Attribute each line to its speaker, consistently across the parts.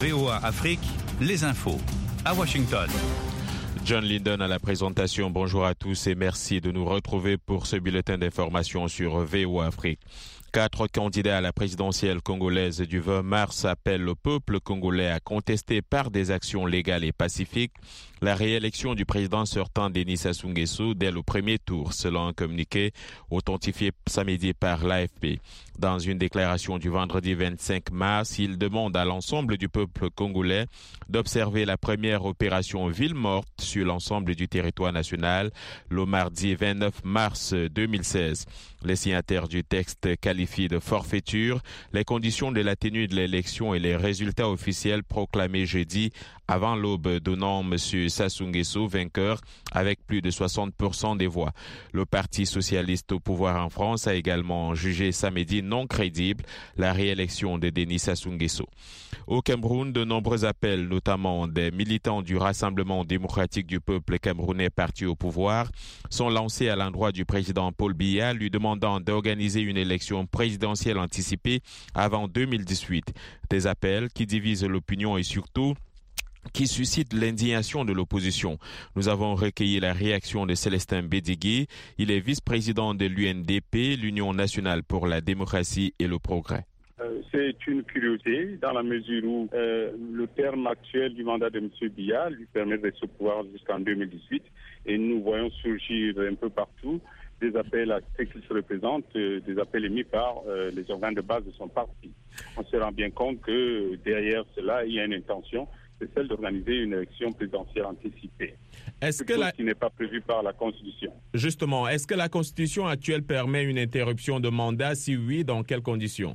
Speaker 1: VOA Afrique, les infos. À Washington.
Speaker 2: John Linden à la présentation. Bonjour à tous et merci de nous retrouver pour ce bulletin d'information sur VOA Afrique. 4 candidats à la présidentielle congolaise du 20 mars appellent le peuple congolais à contester par des actions légales et pacifiques la réélection du président sortant Denis Sassou Nguesso dès le premier tour, selon un communiqué authentifié samedi par l'AFP. Dans une déclaration du vendredi 25 mars, il demande à l'ensemble du peuple congolais d'observer la première opération Ville morte sur l'ensemble du territoire national le mardi 29 mars 2016. Les signataires du texte qualifient de forfaiture les conditions de la tenue de l'élection et les résultats officiels proclamés jeudi avant l'aube, donnant M. Sassou Nguesso vainqueur avec plus de 60% des voix. Le Parti socialiste au pouvoir en France a également jugé samedi non crédible la réélection de Denis Sassou Nguesso. Au Cameroun, de nombreux appels, notamment des militants du Rassemblement démocratique du peuple camerounais parti au pouvoir, sont lancés à l'endroit du président Paul Biya, lui demandant d'organiser une élection présidentielle anticipée avant 2018. Des appels qui divisent l'opinion et surtout qui suscite l'indignation de l'opposition. Nous avons recueilli la réaction de Célestin Bédigui. Il est vice-président de l'UNDP, l'Union nationale pour la démocratie et le progrès.
Speaker 3: C'est une curiosité dans la mesure où le terme actuel du mandat de M. Biya lui permet de se pouvoir jusqu'en 2018 et nous voyons surgir un peu partout des appels à ce qu'il se représente, des appels émis par les organes de base de son parti. On se rend bien compte que derrière cela, il y a une intention, c'est celle d'organiser une élection présidentielle anticipée.
Speaker 2: Est-ce que
Speaker 3: qui n'est pas prévu par la Constitution.
Speaker 2: Justement, est-ce que la Constitution actuelle permet une interruption de mandat? Si oui, dans quelles conditions?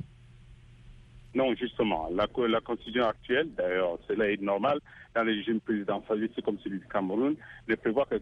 Speaker 3: Non, justement. La Constitution actuelle, d'ailleurs, cela est normal dans les régimes présidentialistes comme celui du Cameroun, ne prévoit que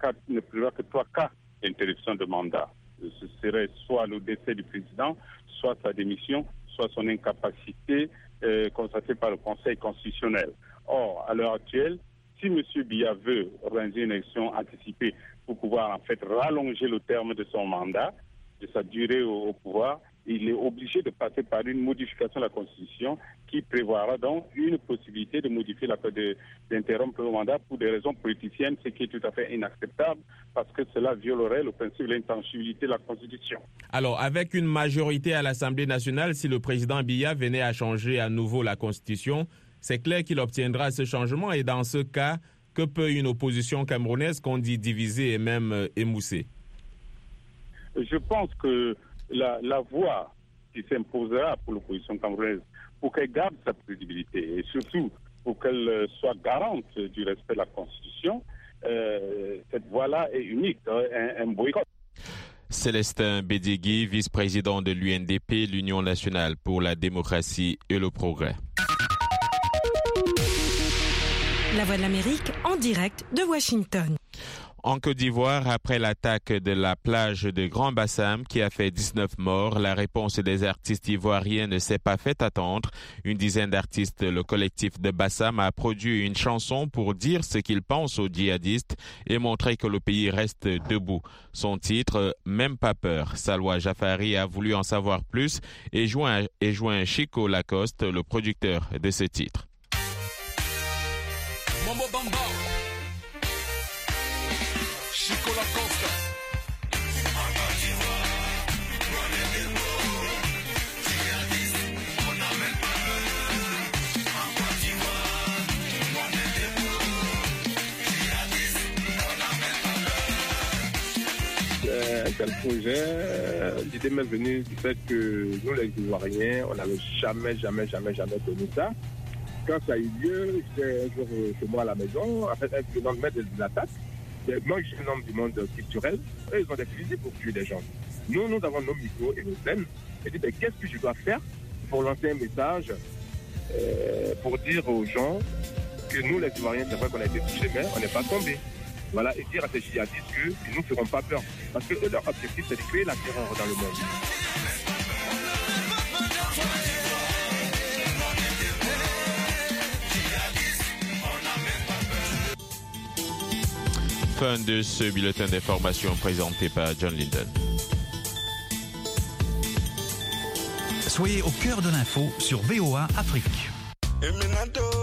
Speaker 3: 3 cas d'interruption de mandat. Ce serait soit le décès du président, soit sa démission, soit son incapacité constatée par le Conseil constitutionnel. Or, à l'heure actuelle, si M. Biya veut organiser une élection anticipée pour pouvoir en fait rallonger le terme de son mandat, de sa durée au pouvoir, il est obligé de passer par une modification de la Constitution qui prévoira donc une possibilité de modifier d'interrompre le mandat pour des raisons politiciennes, ce qui est tout à fait inacceptable parce que cela violerait le principe de l'intangibilité de la Constitution.
Speaker 2: Alors, avec une majorité à l'Assemblée nationale, si le président Biya venait à changer à nouveau la Constitution, c'est clair qu'il obtiendra ce changement et dans ce cas, que peut une opposition camerounaise qu'on dit divisée et même émoussée?
Speaker 3: Je pense que la voie qui s'imposera pour l'opposition camerounaise, pour qu'elle garde sa crédibilité et surtout pour qu'elle soit garante du respect de la Constitution, cette voie-là est unique, un boycott.
Speaker 2: Célestin Bédigui, vice-président de l'UNDP, l'Union nationale pour la démocratie et le progrès.
Speaker 4: La Voix de l'Amérique en direct de Washington.
Speaker 2: En Côte d'Ivoire, après l'attaque de la plage de Grand Bassam qui a fait 19 morts, la réponse des artistes ivoiriens ne s'est pas fait attendre. Une dizaine d'artistes, le collectif de Bassam, a produit une chanson pour dire ce qu'ils pensent aux djihadistes et montrer que le pays reste debout. Son titre, Même pas peur. Salwa Jafari a voulu en savoir plus et joint Chico Lacoste, le producteur de ce titre.
Speaker 5: Mambo Bamba. Chico Lacoste.
Speaker 6: Quel projet, l'idée m'est venue du fait que nous les Ivoiriens, on n'avait jamais connu ça. Quand ça a eu lieu, j'étais un jour chez moi à la maison, en fait, le lendemain de l'attaque. Moi, je suis un homme du monde culturel. Eux, ils ont des fusils pour tuer des gens. Nous avons nos micros et nos scènes. Et dit, qu'est-ce que je dois faire pour lancer un message pour dire aux gens que nous, les Ivoiriens, c'est vrai qu'on a été touchés, mais on n'est pas tombés. Voilà, et dire à ces djihadistes qu'ils ne nous feront pas peur. Parce que leur objectif, c'est de créer la terreur dans le monde.
Speaker 2: Fin de ce bulletin d'information présenté par John Linden.
Speaker 1: Soyez au cœur de l'info sur VOA Afrique.
Speaker 5: Eminado.